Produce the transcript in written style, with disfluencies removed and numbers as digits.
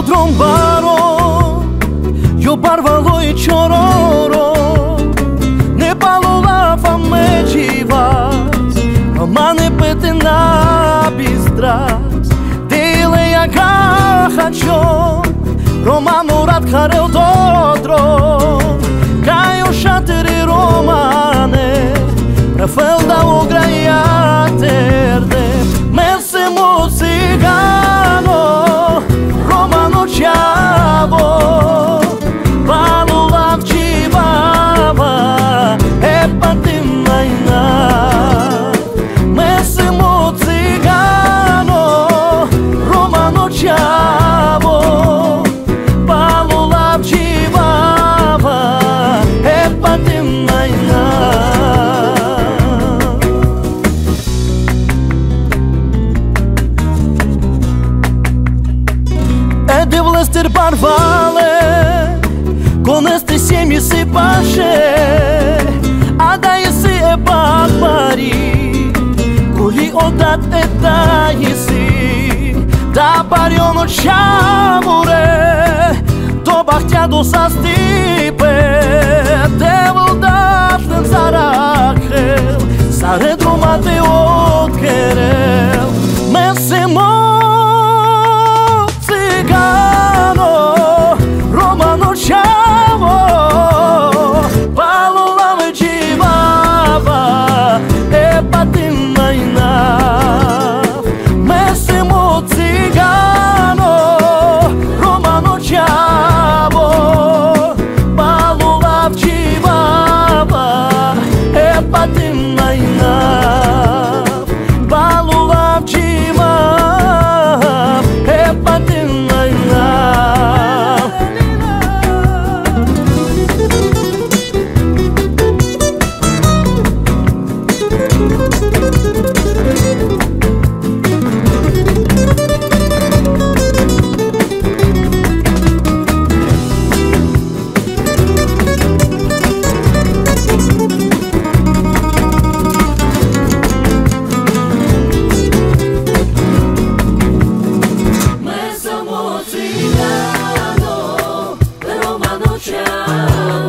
trombaro, io barvalo e chororo, ne palo la fame chivas, mane petena bistras, dele ya gahacho, romano rat karel dodro, caio shateri romane, Rafael da ograia terde, mesemo cigano, romano chavo, valulav chivava, e patimaina, mesemo cigano, romano chavo, valulav chivava, e patimaina. De vlăstiri barvale, con este semi se pașe, ada esi e barbari, culi odat e da esi, da bariono chamure, do bachtiado sa stipe, de vldat în Zarakhel, sare drumate od kerel, mesemo Romano Ciao.